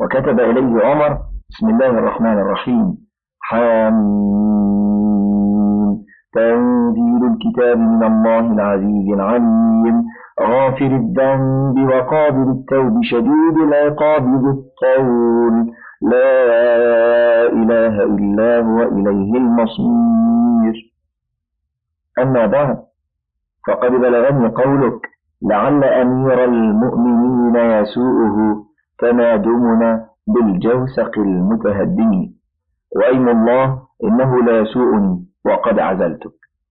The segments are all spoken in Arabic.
وكتب إليه عمر: بسم الله الرحمن الرحيم، حميم، تنزيل الكتاب من الله العزيز العليم، غافر الذنب وقابل التوب شديد العقاب ذو الطول، لا إله إلا هو إليه المصير. أما بعد، فقد بلغني قولك: لعل أمير المؤمنين يسوءه تنادمنا بالجوسق المتهدم، وأيم الله إنه لا يسوءني وقد عزلتك.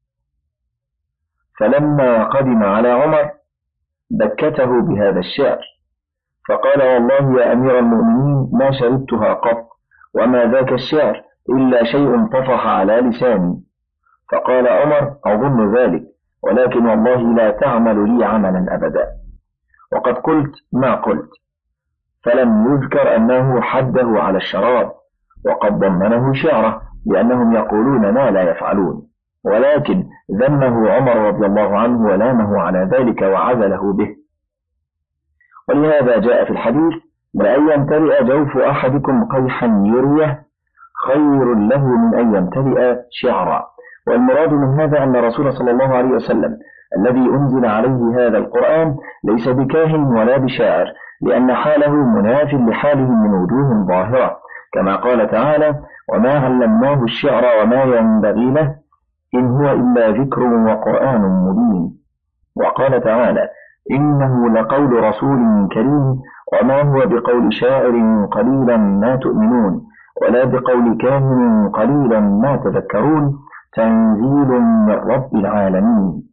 فلما قدم على عمر بكته بهذا الشعر، فقال: والله يا أمير المؤمنين ما شربتها قط، وما ذاك الشعر إلا شيء طفح على لساني. فقال عمر: أظن ذلك، ولكن والله لا تعمل لي عملا أبدا. وقد قلت ما قلت، فلم يذكر أنه حده على الشراب، وقد ضمنه شعره، لأنهم يقولون ما لا يفعلون، ولكن ذمه عمر رضي الله عنه ولامه على ذلك وعزله به. ولهذا جاء في الحديث: لأن يمتلئ جوف أحدكم قيحا يريه خير له من أن يمتلئ شعرا. والمراد من هذا أن الرسول صلى الله عليه وسلم الذي أنزل عليه هذا القرآن ليس بكاهن ولا بشاعر، لأن حاله مناف لحاله من وجوه ظاهرة، كما قال تعالى: وما علمناه الشعر وما ينبغي له إن هو إلا ذكر وقرآن مبين. وقال تعالى: إنه لقول رسول كريم وما هو بقول شاعر قليلا ما تؤمنون ولا بقول كاهن قليلا ما تذكرون تنزيل من رب العالمين.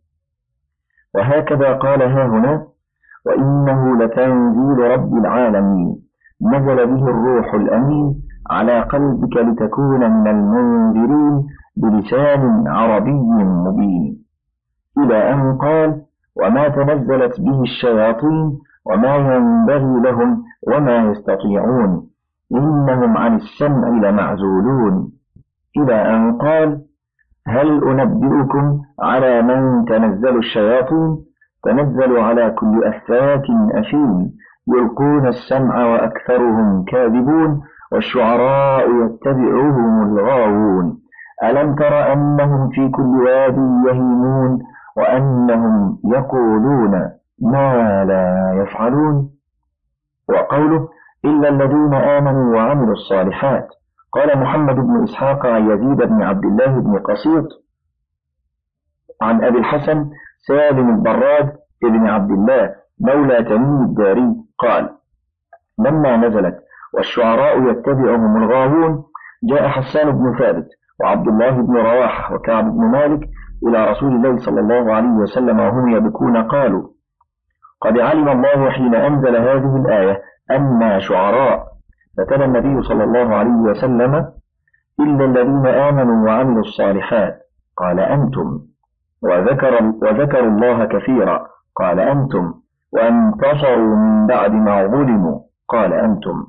وهكذا قال هنا: وإنه لتنزيل رب العالمين نزل به الروح الأمين على قلبك لتكون من المنذرين بلسان عربي مبين، إلى أن قال: وما تنزلت به الشياطين وما ينبغي لهم وما يستطيعون إنهم عن السمع لمعزولون، إلى أن قال: هل أنبئكم على من تنزل الشياطين؟ تنزل على كل أفاك أثيم يلقون السمع وأكثرهم كاذبون والشعراء يتبعهم الغاوون ألم تر أنهم في كل واد يهيمون وأنهم يقولون ما لا يفعلون. وقوله: إلا الذين آمنوا وعملوا الصالحات. قال محمد بن إسحاق عن يزيد بن عبد الله بن قسيط عن أبي الحسن سالم البراد بن عبد الله مولى تميم الداري قال: لما نزلت والشعراء يتبعهم الغاوون جاء حسان بن ثابت وعبد الله بن رواحة وكعب بن مالك إلى رسول الله صلى الله عليه وسلم وهم يبكون، قالوا: قد علم الله حين أنزل هذه الآية أننا شعراء. فتلا النبي صلى الله عليه وسلم: إلا الذين آمنوا وعملوا الصالحات قال أنتم، وذكروا الله كثيرا قال أنتم، وانتصروا من بعد ما ظلموا قال أنتم.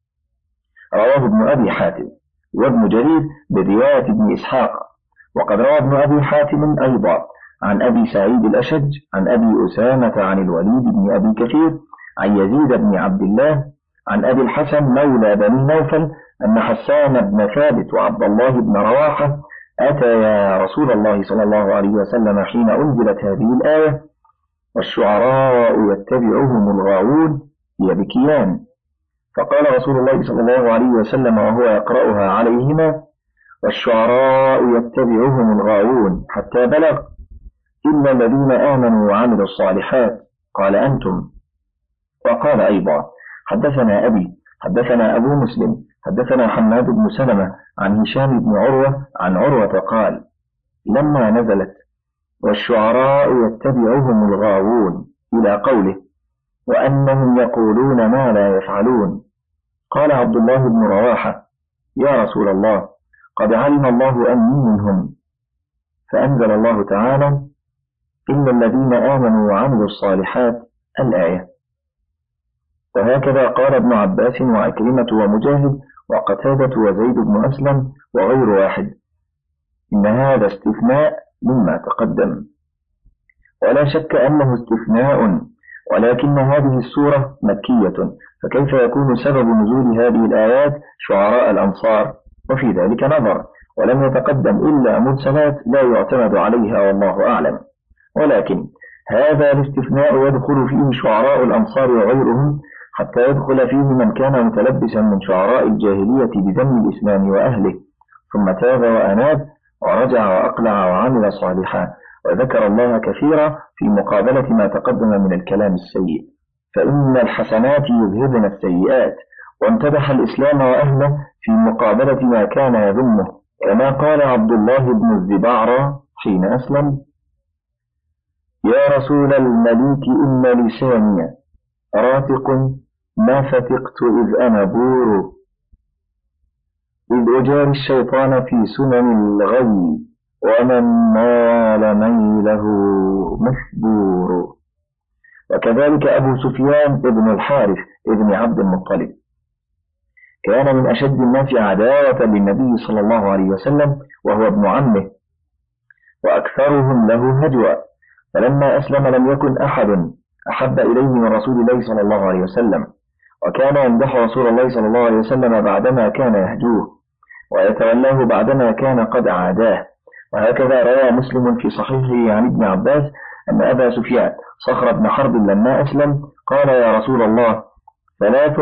رواه ابن أبي حاتم وابن جرير برواية ابن إسحاق. وقد روى ابن أبي حاتم أيضا عن أبي سعيد الأشج عن أبي أسامة عن الوليد بن أبي كثير عن يزيد بن عبد الله عن أبي الحسن مولى بني نوفل أن حسان بن ثابت وعبد الله بن رواحة أتيا رسول الله صلى الله عليه وسلم حين أنزلت هذه الآية: والشعراء يتبعهم الغاوون يبكيان. فقال رسول الله صلى الله عليه وسلم وهو يقرأها عليهما: والشعراء يتبعهم الغاوون، حتى بلغ: إلا الذين آمنوا وعملوا الصالحات قال أنتم. وقال أيضا: حدثنا أبي حدثنا أبو مسلم حدثنا حماد بن سلمة عن هشام بن عروة عن عروة قال: لما نزلت والشعراء يتبعهم الغاوون إلى قوله: وأنهم يقولون ما لا يفعلون، قال عبد الله بن رواحة: يا رسول الله، قد علم الله أني منهم. فأنزل الله تعالى: إلا الذين آمنوا وعملوا الصالحات الآية. وهكذا قال ابن عباس وعكرمة ومجاهد وقتادة وزيد بن أسلم وغير واحد. إن هذا استثناء مما تقدم، ولا شك أنه استثناء ولكن هذه السورة مكية، فكيف يكون سبب نزول هذه الآيات شعراء الأنصار؟ وفي ذلك نظر، ولم يتقدم إلا مرسلات لا يعتمد عليها والله أعلم. ولكن هذا الاستثناء يدخل فيه شعراء الأنصار وغيرهم، حتى يدخل فيه من كان متلبسا من شعراء الجاهلية بذم الإسلام وأهله، ثم تاب وأناب ورجع وأقلع وعمل صالحا، وذكر الله كثيرا في مقابلة ما تقدم من الكلام السيء. فإن الحسنات يذهبن السيئات، وامتدح الإسلام وأهله في مقابلة ما كان يذمه، كما قال عبد الله بن الزبعرة حين أسلم: يا رسول المليك إن لساني راتق ما فتقت إذ أنا بور، إذ أجاري الشيطان في سنن الغي، ومن مال ميله مثبور. وكذلك أبو سفيان ابن الحارث ابن عبد المطلب كان من أشد الناس عداوة للنبي صلى الله عليه وسلم، وهو ابن عمه وأكثرهم له هجوة، فلما أسلم لم يكن أحد أحب إليه من رسول الله صلى الله عليه وسلم، وكان يمدح رسول الله صلى الله عليه وسلم بعدما كان يهجوه، ويتولاه بعدما كان قد عاداه. وهكذا روى مسلم في صحيحه عن ابن عباس أن أبا سفيان صخر بن حرب لما أسلم قال: يا رسول الله، ثلاث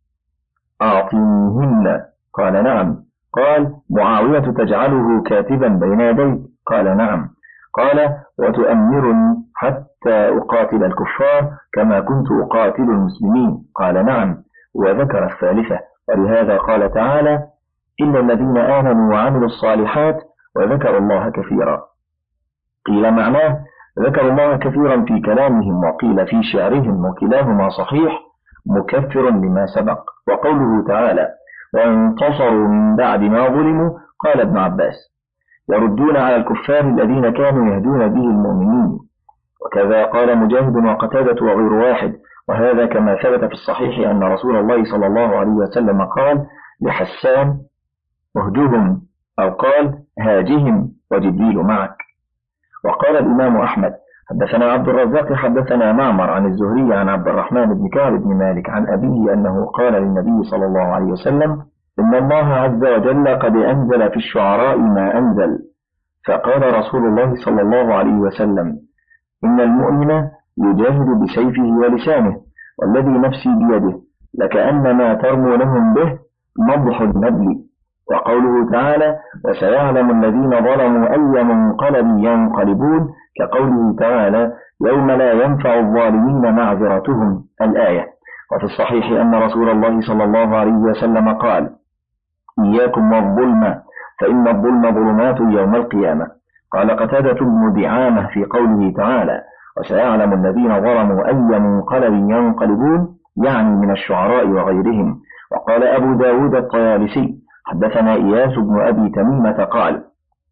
أعطينيهن. قال: نعم. قال: معاوية تجعله كاتبا بين يديك؟ قال: نعم. قال: وتؤمرني حتى أقاتل الكفار كما كنت أقاتل المسلمين؟ قال: نعم. وذكر الثالثة، ولهذا قال تعالى: إلا الذين آمنوا وعملوا الصالحات وذكروا الله كثيرا. قيل معناه ذكروا الله كثيرا في كلامهم، وقيل في شعرهم، وكلاهما صحيح مكفر لما سبق. وقوله تعالى: وانتصروا من بعد ما ظلموا، قال ابن عباس: يردون على الكفار الذين كانوا يهدون به المؤمنين. وكذا قال مجاهد وقتادة وغير واحد، وهذا كما ثبت في الصحيح أن رسول الله صلى الله عليه وسلم قال لحسان: اهجهم، أو قال: هاجهم وجبريل معك. وقال الإمام أحمد: حدثنا عبد الرزاق حدثنا معمر عن الزهري عن عبد الرحمن بن كعب بن مالك عن أبيه أنه قال للنبي صلى الله عليه وسلم: إن الله عز وجل قد أنزل في الشعراء ما أنزل. فقال رسول الله صلى الله عليه وسلم: إن المؤمن يجاهد بسيفه ولسانه، والذي نفسي بيده لكأنما ترمونهم به مضح النبل. وقوله تعالى: وسيعلم الذين ظلموا أي منقلب ينقلبون، كقوله تعالى: يوم لا ينفع الظالمين معذرتهم، الآية. وفي الصحيح أن رسول الله صلى الله عليه وسلم قال: إياكم والظلم فإن الظلم ظلمات يوم القيامة. قال قتادة بن دعامة في قوله تعالى: وسيعلم الذين ظلموا أي منقلب ينقلبون، يعني من الشعراء وغيرهم. وقال أبو داود الطيالسي: حدثنا إياس بن أبي تميمة قال: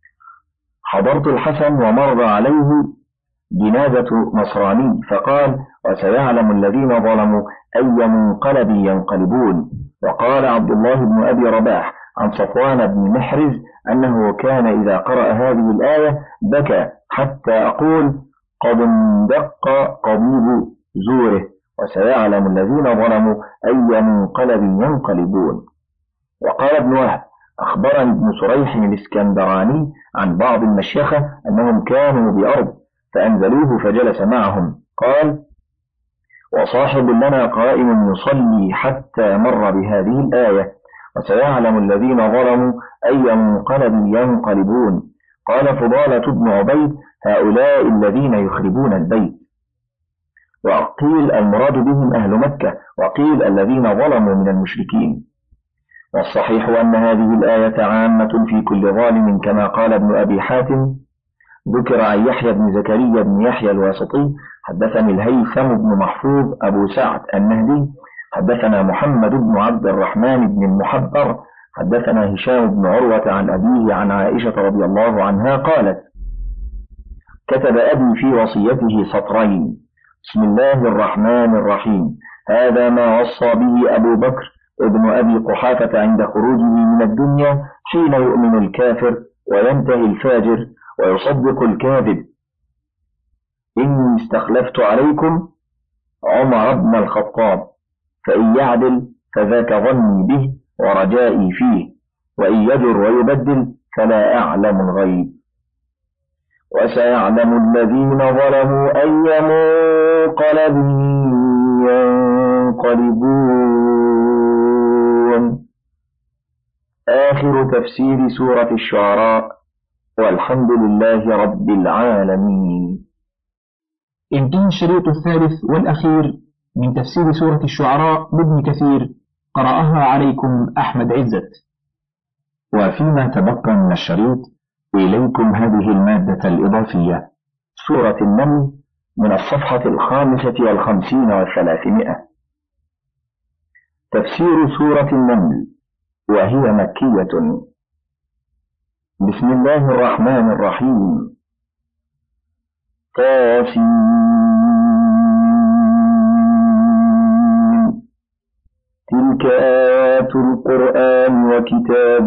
حضرت الحسن ومر عليه جنازة نصراني، فقال: وسيعلم الذين ظلموا أي منقلب ينقلبون. وقال عبد الله بن أبي رباح عن صفوان بن محرز أنه كان إذا قرأ هذه الآية بكى حتى أقول: قد اندق قضيب زوره، وسيعلم الذين ظلموا أي منقلب ينقلبون. وقال ابن وهب: أخبرني ابن سريح الإسكندراني عن بعض المشيخة أنهم كانوا بأرض فأنزلوه فجلس معهم. قال: وصاحب لنا قائم يصلي حتى مر بهذه الآية: وسيعلم الذين ظلموا أي منقلب ينقلبون. قال فضالة بن عبيد: هؤلاء الذين يخربون البيت. وقيل المراد بهم أهل مكة، وقيل الذين ظلموا من المشركين. والصحيح أن هذه الآية عامة في كل ظالم، كما قال ابن أبي حاتم: ذكر عن يحيى بن زكريا بن يحيى الواسطي: حدثني الهيثم بن محفوظ أبو سعد النهدي حدثنا محمد بن عبد الرحمن بن المحبر حدثنا هشام بن عروة عن أبيه عن عائشة رضي الله عنها قالت: كتب أبي في وصيته سطرين: بسم الله الرحمن الرحيم، هذا ما وصى به أبو بكر ابن أبي قحافة عند خروجه من الدنيا، حين يؤمن الكافر وينتهي الفاجر ويصدق الكاذب. إني استخلفت عليكم عمر بن الخطاب، فإن يعدل فذاك ظني به ورجائي فيه، وإن يجر ويبدل فلا أعلم الغيب. وسيعلم الذين ظلموا أي منقلب ينقلبون. آخر تفسير سورة الشعراء، والحمد لله رب العالمين. انتهى الشريط الثالث والأخير من تفسير سورة الشعراء لابن كثير، قرأها عليكم أحمد عزت. وفيما تبقى من الشريط إليكم هذه المادة الإضافية: سورة النمل من الصفحة 55 و300. تفسير سورة النمل، وهي مكية. بسم الله الرحمن الرحيم. تلك آيات القرآن وكتاب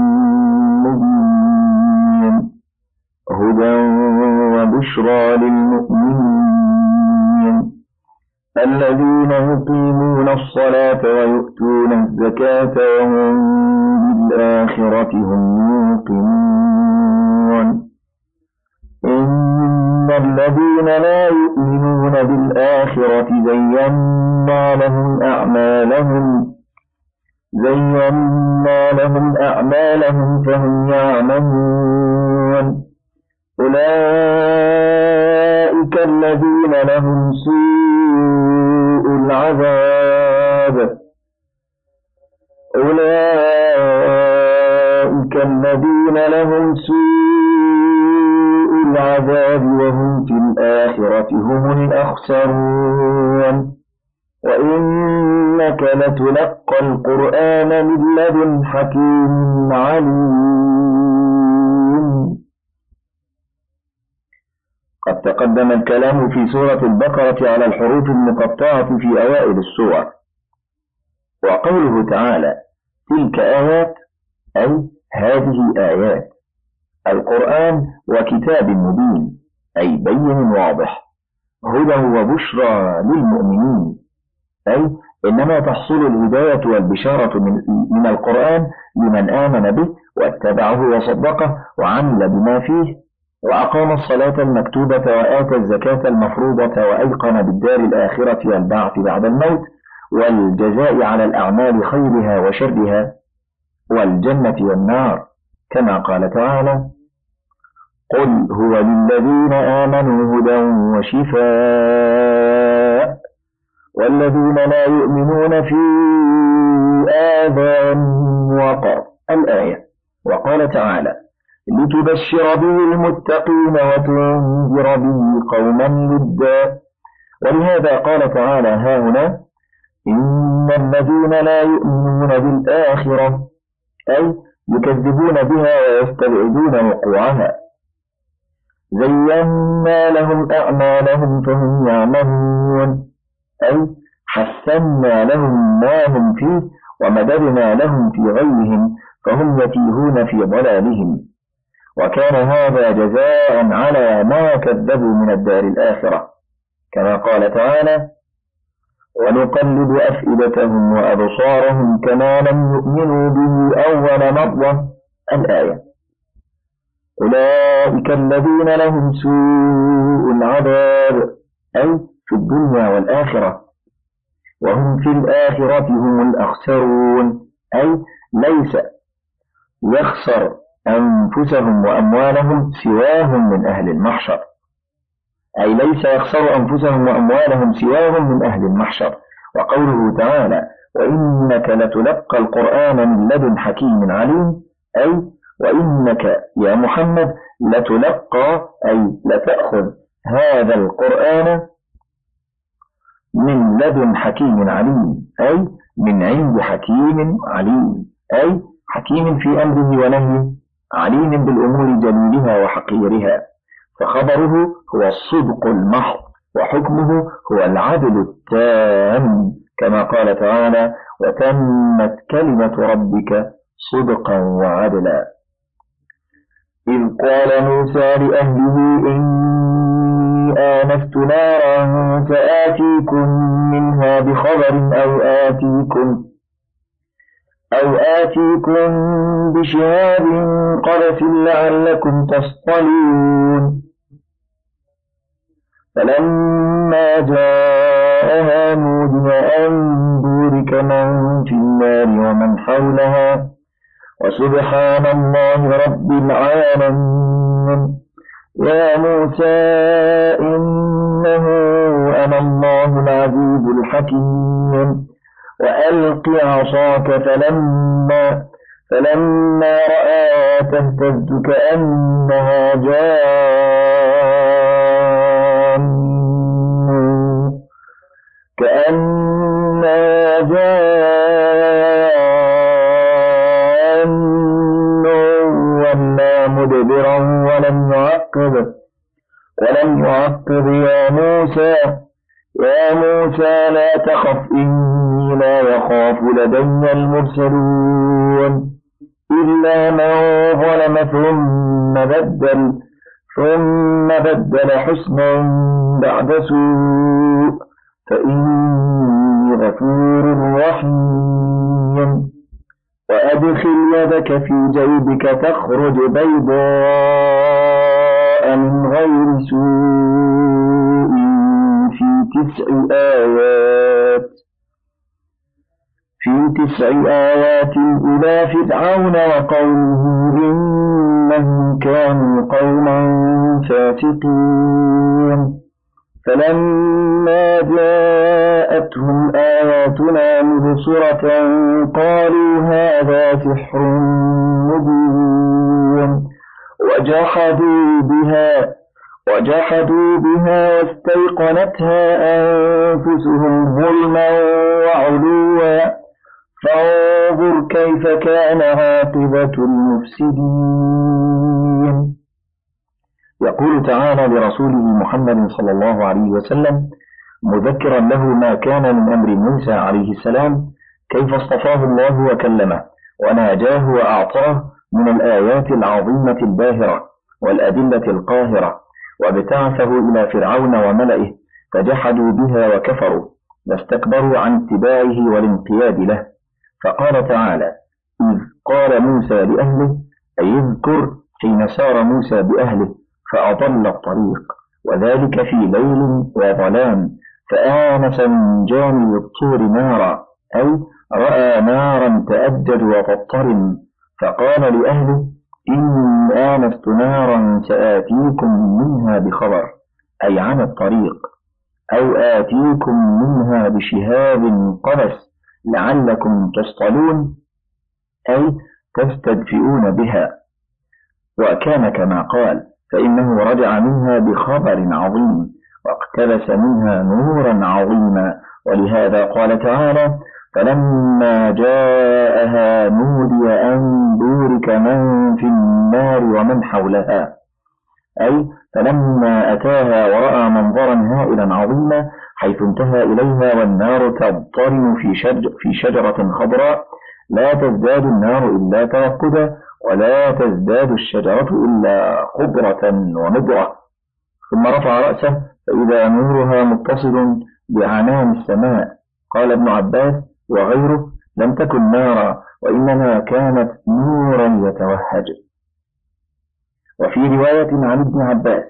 مبين، هدى وبشرى للمؤمنين الذين يقيمون الصلاة ويؤتون الزكاة وهم بالآخرة هم يوقنون. إن الذين لا يؤمنون بالآخرة زينا لهم أعمالهم فهم يعملون. أولئك الذين لهم سوء العذاب وهم في الآخرة هم الأخسرون. وإنك لتلقى القرآن من لدن حكيم عليم. قد تقدم الكلام في سورة البقرة على الحروف المقطعة في أوائل السور. وقوله تعالى تلك آيات، أي هذه آيات القرآن وكتاب مبين، أي بين واضح، هدى وبشرى للمؤمنين، أي إنما تحصل الهداية والبشارة من القرآن لمن آمن به واتبعه وصدقه وعمل بما فيه وأقام الصلاة المكتوبة وآتى الزكاة المفروضة وأيقن بالدار الآخرة والبعث بعد الموت والجزاء على الأعمال خيرها وشرها والجنة والنار، كما قال تعالى قل هو للذين آمنوا هدى وشفاء والذين لا يؤمنون في آذانهم وقر. الآية. وقال تعالى لتبشر به المتقين وتنذر به قوما لدا. ولهذا قال تعالى هاهنا إن الذين لا يؤمنون بالآخرة، أي يكذبون بها ويستبعدون وقوعها، زينا لهم أعمالهم فهم يعملون، أي حسنا لهم ما هم فيه ومددنا لهم في غيهم فهم يتيهون في ضلالهم، وكان هذا جزاء على ما كذبوا من الدار الآخرة، كما قال تعالى ونقلب أفئدتهم وأبصارهم كما لم يؤمنوا به أول مرة. الآية. أولئك الذين لهم سوء العذاب، أي في الدنيا والآخرة، وهم في الآخرة هم الأخسرون، أي ليس يخسر أنفسهم وأموالهم سواهم من أهل المحشر، أي ليس يخسر أنفسهم وأموالهم سواهم من أهل المحشر. وقوله تعالى وإنك لتلقى القرآن من لدن حكيم عليم، أي وإنك يا محمد لتلقى، أي لتأخذ هذا القرآن من لدن حكيم عليم، أي من عند حكيم عليم، أي حكيم في أمره ونهيه، عليم بالأمور جليلها وحقيرها، فخبره هو الصدق المحض وحكمه هو العدل التام، كما قال تعالى وتمت كلمة ربك صدقا وعدلا. إذ قال موسى لأهله إني آنست نارا سآتيكم منها بخبر أو آتيكم بشهاب قبس لعلكم تصطلون فلما جاءها نودي أن بورك من في النار ومن حولها وسبحان الله رب العالمين يا موسى إنه أنا الله العزيز الحكيم وألق عصاك فلما رآها تهتز كأنها جان ولا مدبرا ولم يعقب يا موسى لا تخف إني لا يخاف لدي المرسلون إلا من ظلم ثم بدل حسنا بعد سوء فإني غفور رحيم وأدخل يدك في جيبك تخرج بيضاء من غير سوء في 9 آيات إلى فرعون وقومه إنهم كانوا قوما فاسقين فلما جاءتهم آياتنا مبصرة قالوا هذا سحر مبين وجحدوا بها واستيقنتها أنفسهم ظلما وعلوا فانظر كيف كان عاقبة المفسدين. يقول تعالى لرسوله محمد صلى الله عليه وسلم مذكرا له ما كان من أمر موسى عليه السلام كيف اصطفاه الله وكلمه وناجاه وأعطاه من الآيات العظيمة الباهرة والأدلة القاهرة وابتعثه إلى فرعون وملئه فجحدوا بها وكفروا واستكبروا عن اتباعه والانقياد له. فقال تعالى إذ قال موسى لأهله أي اذكر حين سار موسى بأهله فأضل الطريق وذلك في ليل وظلام فآنس من جانب الطور نارا أي رأى نارا تأجج وتضطرم فقال لأهله إني آنست نارا سآتيكم منها بخبر أي عن الطريق أو آتيكم منها بشهاب قبس لعلكم تصطلون أي تستدفئون بها وكان كما قال فإنه رجع منها بخبر عظيم واقتبس منها نورا عظيما ولهذا قال تعالى فلما جاءها نودي أن بورك من في النار ومن حولها أي فلما أتاها ورأى منظرا هائلا عظيما حيث انتهى إليها والنار تضطرم في شجرة خضراء لا تزداد النار إلا توقدا ولا تزداد الشجرة إلا خضرة ومضرة ثم رفع رأسه فإذا نورها متصل بعنان السماء. قال ابن عباس وغيره لم تكن نارا وإنما كانت نورا يتوهج. وفي رواية عن ابن عباس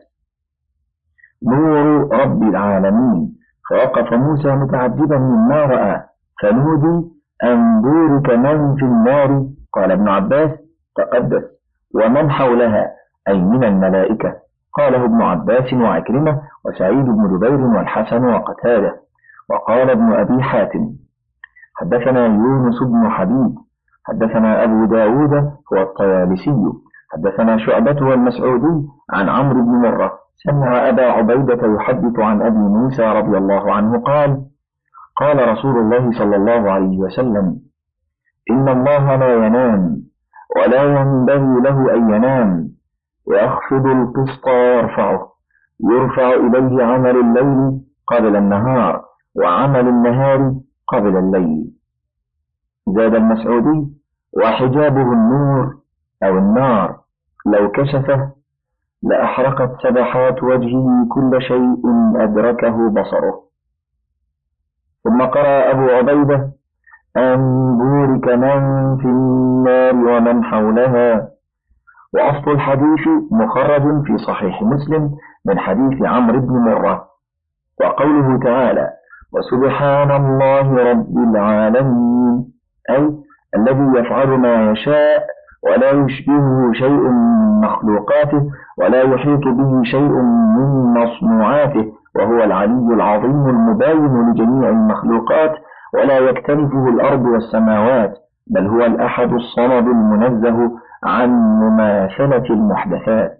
نور رب العالمين فوقف موسى متعجبا مما رأى فنودي أن بورك من في النار قال ابن عباس تقدس ومن حولها أي من الملائكة قاله ابن عباس وعكرمة وسعيد بن جبير والحسن وقتادة. وقال ابن أبي حاتم حدثنا يونس بن حبيب حدثنا أبو داود هو الطيالسي حدثنا شعبة والمسعودي عن عمرو بن مرة سمع أبا عبيدة يحدث عن أبي موسى رضي الله عنه قال رسول الله صلى الله عليه وسلم إن الله لا ينام ولا ينبغي له أن ينام يخفض القسط ويرفعه يرفع إليه عمل الليل قبل النهار وعمل النهار قبل الليل. زاد المسعودي وحجابه النور أو النار لو كشفه لأحرقت سبحات وجهه كل شيء أدركه بصره. ثم قرأ أبو عبيدة أن بورك من في النار ومن حولها. وأصل الحديث مخرج في صحيح مسلم من حديث عمرو بن مرة. وقوله تعالى وسبحان الله رب العالمين أي الذي يفعل ما يشاء ولا يشبهه شيء من مخلوقاته ولا يحيط به شيء من مصنوعاته، وهو العلي العظيم المباين لجميع المخلوقات ولا يكتنفه الأرض والسماوات، بل هو الأحد الصمد المنزه عن مماثلة المحدثات.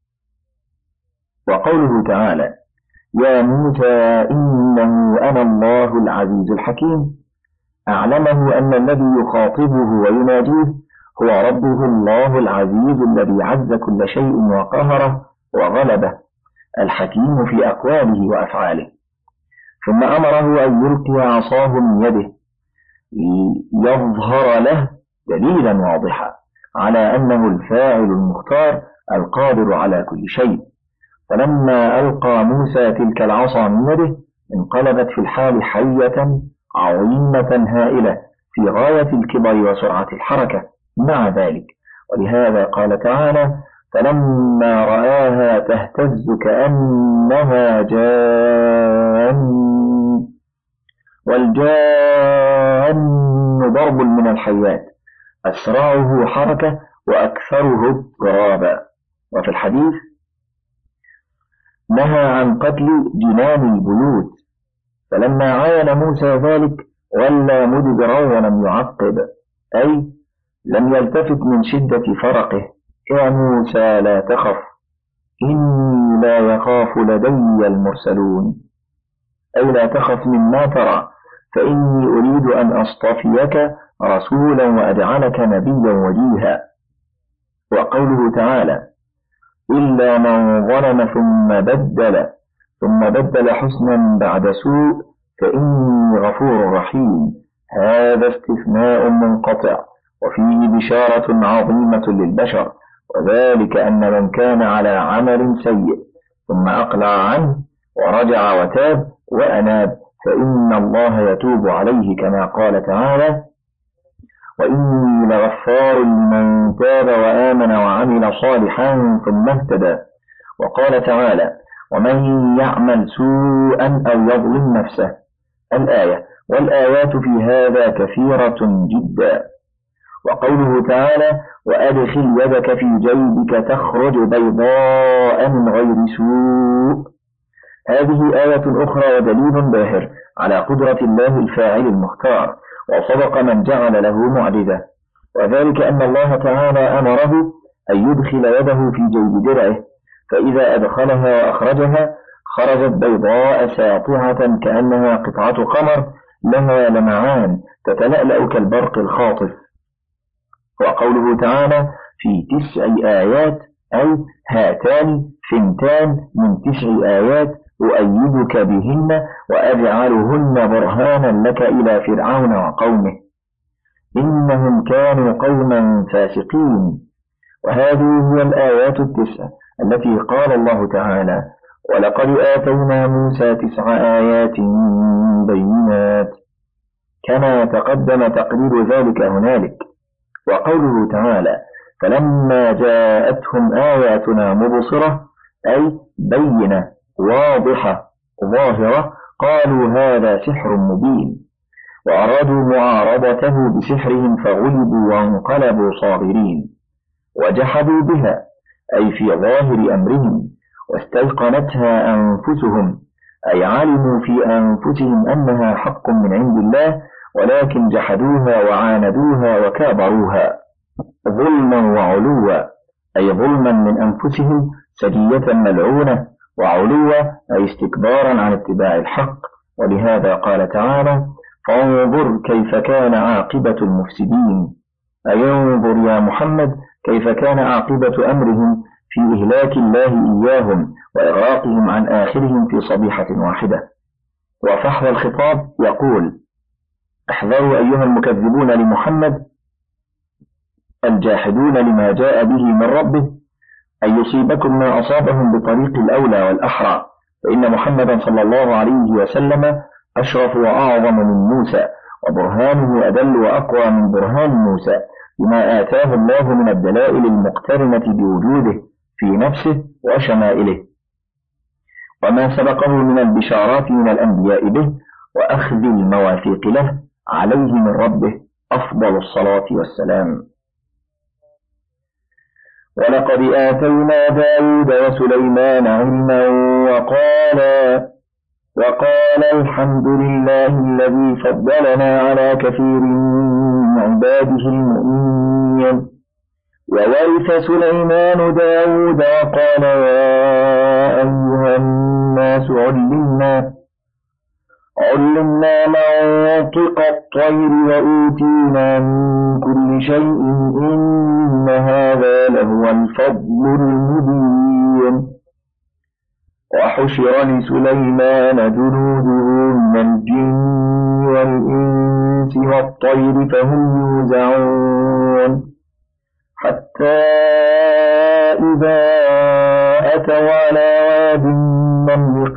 وقوله تعالى يا موسى إنه أنا الله العزيز الحكيم أعلمه أن الذي يخاطبه ويناديه هو ربه الله العزيز الذي عز كل شيء وقهره وغلبه، الحكيم في أقواله وأفعاله. ثم أمره أن يلقي عصاه من يده يظهر له دليلا واضحا على أنه الفاعل المختار القادر على كل شيء. فلما ألقى موسى تلك العصا من يده انقلبت في الحال حية عظيمة هائلة في غاية الكبر وسرعة الحركة مع ذلك، ولهذا قال تعالى فلما رآها تهتز كأنها جان، والجان ضرب من الحيات أسرعه حركة وأكثره اضطرابا. وفي الحديث نهى عن قتل جنان البيوت، فلما عاين موسى ذلك ولى مدبرا ولم يعقب، أي لم يلتفت من شدة فرقه يا موسى لا تخف إني لا يخاف لدي المرسلون، أي لا تخف مما ترى فإني أريد أن أصطفيك رسولا وأجعلك نبيا وجيها. وقوله تعالى إلا من ظلم ثم بدل حسنا بعد سوء فإني غفور رحيم، هذا استثناء منقطع وفيه بشارة عظيمة للبشر، وذلك أن من كان على عمل سيء ثم أقلع عنه ورجع وتاب وأناب فإن الله يتوب عليه كما قال تعالى وإني لغفار لمن تاب وآمن وعمل صالحا ثم اهتدى. وقال تعالى ومن يعمل سوءا أو يظلم نفسه الآية، والآيات في هذا كثيرة جدا. وقوله تعالى وأدخل يدك في جيبك تخرج بيضاء من غير سوء، هذه آية أخرى ودليل باهر على قدرة الله الفاعل المختار، وصدق من جعل له معجزة، وذلك أن الله تعالى أمره أن يدخل يده في جيب درعه، فإذا أدخلها وأخرجها خرجت بيضاء ساطعة كأنها قطعة قمر لها لمعان تتلألأ كالبرق الخاطف. وقوله تعالى في 9 آيات أي هاتان ثنتان من 9 آيات أؤيدك بهن وأجعلهن برهانا لك إلى فرعون وقومه إنهم كانوا قوما فاسقين. وهذه هي الآيات 9 التي قال الله تعالى ولقد آتينا موسى 9 آيات بينات، كما تقدم تقرير ذلك هنالك. وقوله تعالى فلما جاءتهم آياتنا مبصرة أي بينة واضحة ظاهرة قالوا هذا سحر مبين، وأرادوا معارضته بسحرهم فغلبوا وانقلبوا صاغرين، وجحدوا بها أي في ظاهر أمرهم، واستيقنتها أنفسهم أي علموا في أنفسهم أنها حق من عند الله ولكن جحدوها وعاندوها وكابروها ظلما وعلوا، أي ظلما من أنفسهم سجية ملعونة، وعلوا أي استكبارا عن اتباع الحق. ولهذا قال تعالى فانظر كيف كان عاقبة المفسدين، أي انظر يا محمد كيف كان عاقبة أمرهم في إهلاك الله إياهم وإغراقهم عن آخرهم في صبيحة واحدة. وفحوى الخطاب يقول احذروا أيها المكذبون لمحمد الجاحدون لما جاء به من ربه أن يصيبكم ما أصابهم بطريق الأولى والأحرى، فإن محمدا صلى الله عليه وسلم أشرف وأعظم من موسى، وبرهانه أدل وأقوى من برهان موسى، بما آتاه الله من الدلائل المقترنة بوجوده في نفسه وشمائله، وما سبقه من البشارات من الأنبياء به، وأخذ المواثيق له عليه من ربه أفضل الصلاة والسلام. ولقد آتينا داود وسليمان علما وقال الحمد لله الذي فضلنا على كثير من عباده المؤمنين. وورث سليمان داود وقال يا أيها الناس علمنا منطق الطير وأوتينا من كل شيء إن هذا لهو الفضل المبين. وحشر لسليمان جنوده من الجن والإنس والطير فهم يوزعون، حتى إذا أتوا على واد النمل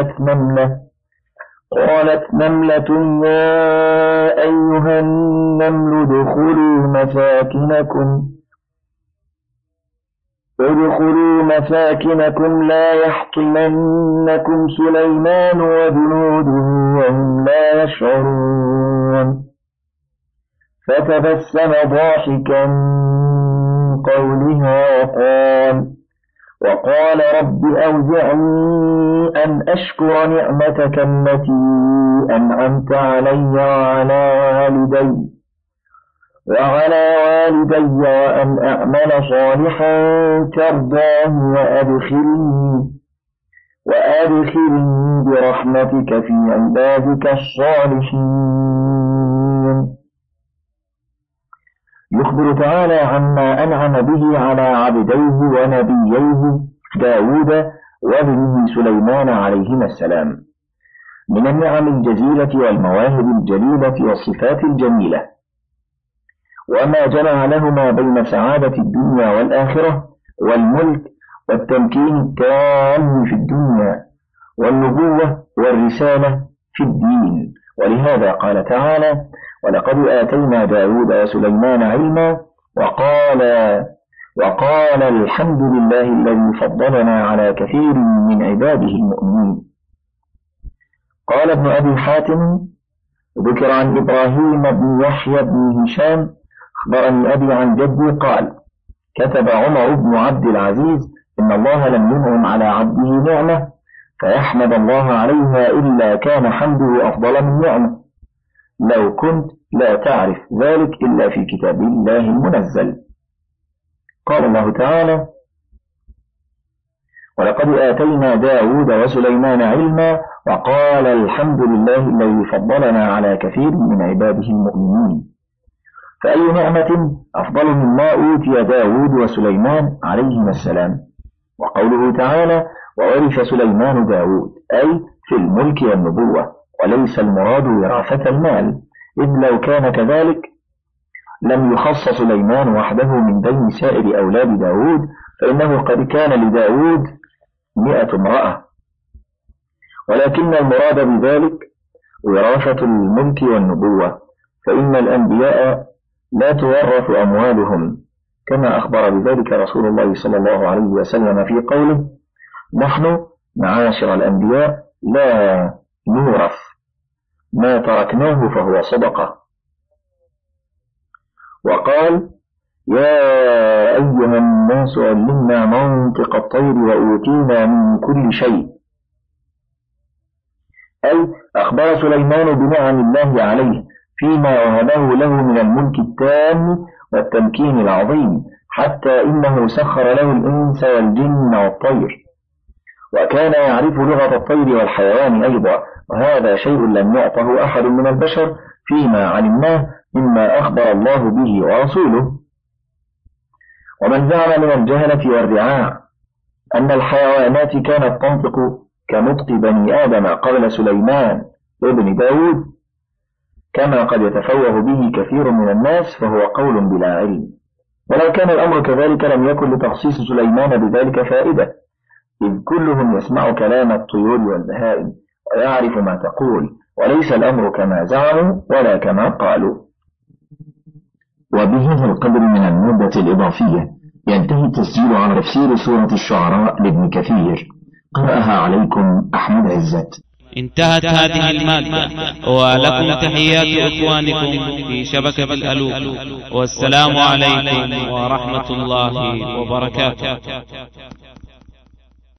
قالت نملة يا أيها النمل ادخلوا مساكنكم لا يحطمنكم سليمان وجنوده وهم لا يشعرون. فتبسم ضاحكا من قولها وقال رب أوزعني أن أشكر نعمتك التي أنعمت علي وعلى والدي وأن أعمل صالحا ترضاه وأدخلني برحمتك في عبادك الصالحين. يخبر تعالى عما أنعم به على عبديه ونبييه داود وابنه سليمان عليهما السلام من النعم الجزيلة والمواهب الجليلة والصفات الجميلة، وما جمع لهما بين سعادة الدنيا والآخرة والملك والتمكين التام في الدنيا والنبوة والرسالة في الدين. ولهذا قال تعالى ولقد آتينا داود وسليمان علما وقال الحمد لله الذي فضلنا على كثير من عباده المؤمنين. قال ابن أبي حاتم ذكر عن إبراهيم بن يحيى بن هشام أخبرني أبي عن جدي قال كتب عمر بن عبد العزيز إن الله لم ينعم على عبده نعمة فيحمد الله عليها إلا كان حمده أفضل من نعمة، لو كنت لا تعرف ذلك إلا في كتاب الله المنزل. قال الله تعالى ولقد آتينا داود وسليمان علما وقال الحمد لله الذي فضلنا على كثير من عباده المؤمنين. فأي نعمة أفضل مما أوتي داود وسليمان عليهما السلام. وقوله تعالى وورث سليمان داود أي في الملك والنبوة، وليس المراد وراثة المال، إذ لو كان كذلك لم يخص سليمان وحده من بين سائر أولاد داود، فإنه قد كان لداود 100 امرأة، ولكن المراد بذلك وراثة الملك والنبوة، فإن الأنبياء لا تورث أموالهم، كما أخبر بذلك رسول الله صلى الله عليه وسلم في قوله نحن معاشر الأنبياء لا نورث، ما تركناه فهو صدقة. وقال يا أيها الناس علمنا منطق الطير وأوتينا من كل شيء، أي أخبر سليمان بنعم الله عليه فيما وهبه له من الملك التام والتمكين العظيم، حتى إنه سخر له الإنس والجن والطير، وكان يعرف لغة الطير والحيوان أيضا، وهذا شيء لم يعطه أحد من البشر فيما علمناه مما أخبر الله به ورسوله. ومن زعم من الجهلة والرعاع أن الحيوانات كانت تنطق كنطق بني آدم قبل سليمان ابن داود كما قد يتفوه به كثير من الناس، فهو قول بلا علم. ولو كان الأمر كذلك لم يكن لتخصيص سليمان بذلك فائدة، إذ كلهم يسمع كلام الطيور والبهائم ويعرف ما تقول، وليس الأمر كما زعموا ولا كما قالوا. وبهذا القدر من المدة الإضافية ينتهي التسجيل عن تفسير سورة الشعراء لابن كثير. قرأها عليكم أحمد عزت. انتهت هذه المادة، ولكم تحيات إخوانكم في شبكة الألوف، والسلام عليكم ورحمة الله وبركاته.